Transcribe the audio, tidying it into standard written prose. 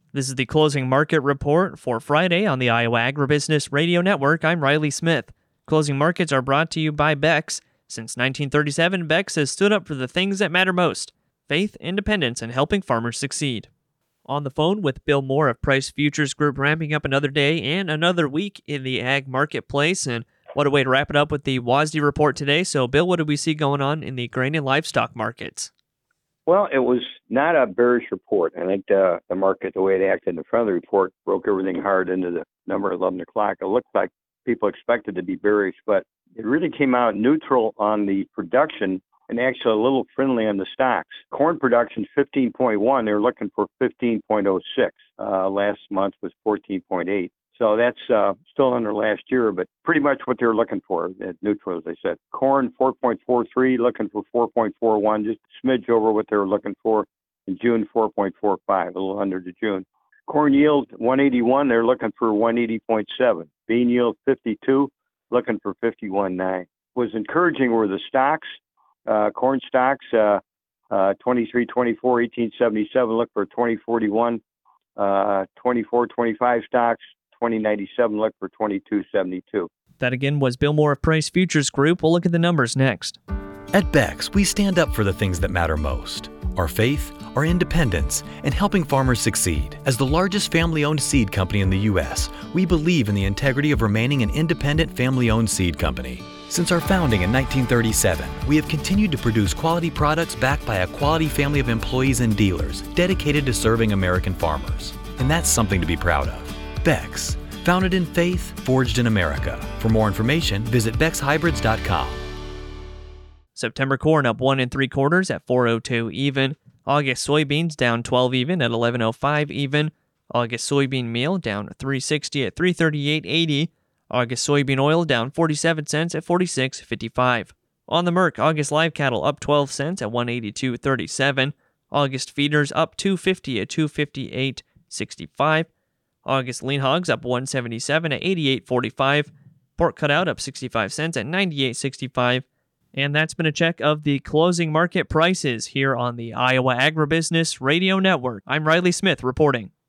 This is the closing market report for Friday on the Iowa Agribusiness Radio Network. I'm Riley Smith. Closing markets are brought to you by Beck's. Since 1937, Beck's has stood up for the things that matter most: faith, independence, and helping farmers succeed. On the phone with Bill Moore of Price Futures Group, ramping up another day and another week in the ag marketplace. And what a way to wrap it up with the WASDE report today. So, Bill, what did we see going on in the grain and livestock markets? Well, it was not a bearish report. I think the market, the way it acted in the front of the report, broke everything hard into the number 11 o'clock. It looked like people expected to be bearish, but it really came out neutral on the production and actually a little friendly on the stocks. Corn production 15.1. They were looking for 15.06. Last month was 14.8. So that's still under last year, but pretty much what they were looking for at neutral, as I said. Corn 4.43, looking for 4.41, just a smidge over what they were looking for. In June, 4.45, a little under to June. Corn yield 181, they're looking for 180.7. Bean yield 52, looking for 51.9. Was encouraging were the stocks. Corn stocks 23, 24, 1877, look for 2041. 24, 25 stocks. 2097, look for 2272. That again was Bill Moore of Price Futures Group. We'll look at the numbers next. At Beck's, we stand up for the things that matter most: our faith, our independence, and helping farmers succeed. As the largest family-owned seed company in the U.S., we believe in the integrity of remaining an independent family-owned seed company. Since our founding in 1937, we have continued to produce quality products backed by a quality family of employees and dealers dedicated to serving American farmers. And that's something to be proud of. Beck's, founded in faith, forged in America. For more information, visit beckshybrids.com. September corn up 1 3/4 at 4.02 even. August soybeans down 12 even at 11.05 even. August soybean meal down 3.60 at 3.38.80. August soybean oil down 47 cents at 46.55. On the Merc, August live cattle up 12 cents at 182.37. August feeders up 2.50 at 258.65. August lean hogs up 177 at 88.45. Pork cutout up 65 cents at 98.65. And that's been a check of the closing market prices here on the Iowa Agribusiness Radio Network. I'm Riley Smith reporting.